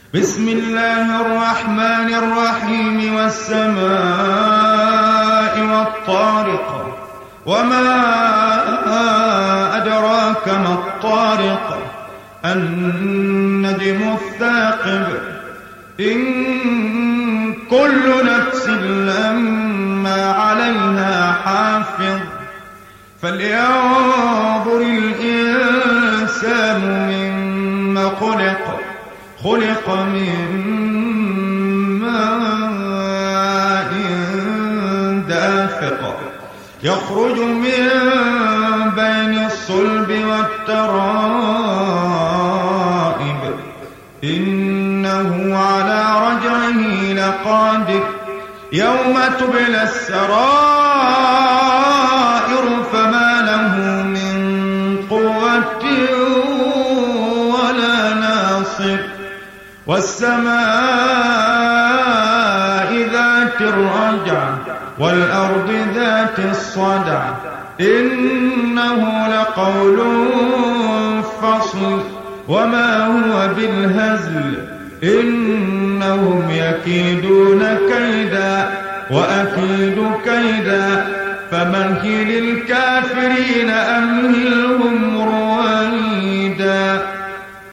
بسم الله الرحمن الرحيم والسماء والطارق وما أدراك ما الطارق النجم الثاقب إن كل نفس لما عليها حافظ فلينظر الإنسان مما خلق من ماء دافق يخرج من بين الصلب والترائب إنه على رجعه لقادر يوم تبلى السرائر فما له من قوة ولا ناصر والسماء ذات الرجع والأرض ذات الصدع إنه لقول فصل وما هو بالهزل إنهم يكيدون كيدا وأكيد كيدا فمهل الكافرين أمهلهم